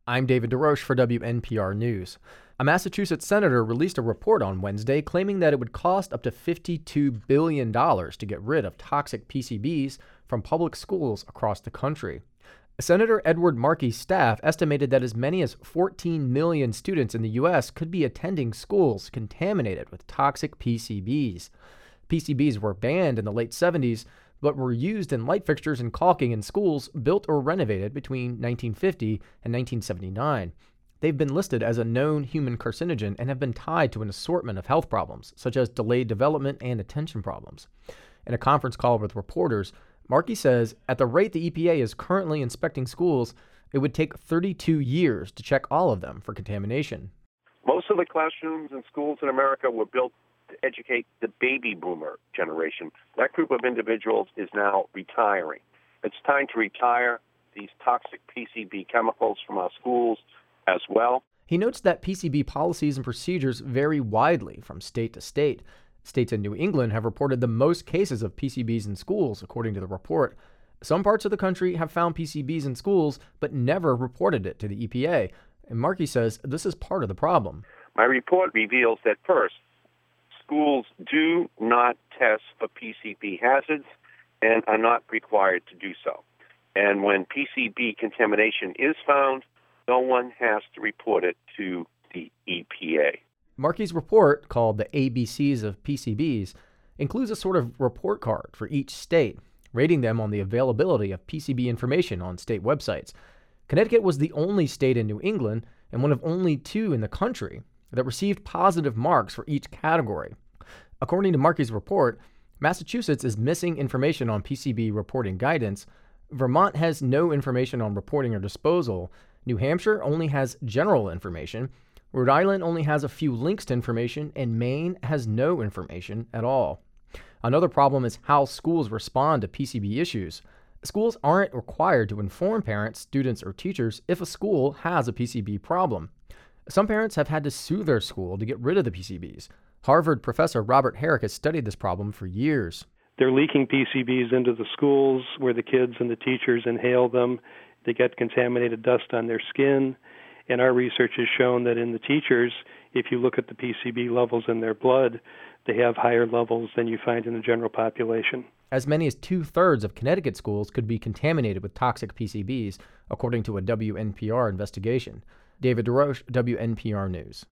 I'm David DeRoche for WNPR News. A Massachusetts senator released a report on Wednesday claiming that it would cost up to $52 billion to get rid of toxic PCBs from public schools across the country. Senator Edward Markey's staff estimated that as many as 14 million students in the U.S. could be attending schools contaminated with toxic PCBs. PCBs were banned in the late 70s, but were used in light fixtures and caulking in schools built or renovated between 1950 and 1979. They've been listed as a known human carcinogen and have been tied to an assortment of health problems, such as delayed development and attention problems. In a conference call with reporters, Markey says at the rate the EPA is currently inspecting schools, it would take 32 years to check all of them for contamination. Most of the classrooms in schools in America were built to educate the baby boomer generation. That group of individuals is now retiring. It's time to retire these toxic PCB chemicals from our schools as well. He notes that PCB policies and procedures vary widely from state to state. States in New England have reported the most cases of PCBs in schools, according to the report. Some parts of the country have found PCBs in schools, but never reported it to the EPA. And Markey says this is part of the problem. My report reveals that first, schools do not test for PCB hazards and are not required to do so. And when PCB contamination is found, no one has to report it to the EPA. Markey's report, called the ABCs of PCBs, includes a sort of report card for each state, rating them on the availability of PCB information on state websites. Connecticut was the only state in New England, and one of only two in the country, that received positive marks for each category. According to Markey's report, Massachusetts is missing information on PCB reporting guidance. Vermont has no information on reporting or disposal. New Hampshire only has general information. Rhode Island only has a few links to information, and Maine has no information at all. Another problem is how schools respond to PCB issues. Schools aren't required to inform parents, students, or teachers if a school has a PCB problem. Some parents have had to sue their school to get rid of the PCBs. Harvard professor Robert Herrick has studied this problem for years. They're leaking PCBs into the schools where the kids and the teachers inhale them. They get contaminated dust on their skin. And our research has shown that in the teachers, if you look at the PCB levels in their blood, they have higher levels than you find in the general population. As many as 2/3 of Connecticut schools could be contaminated with toxic PCBs, according to a WNPR investigation. David DeRoche, WNPR News.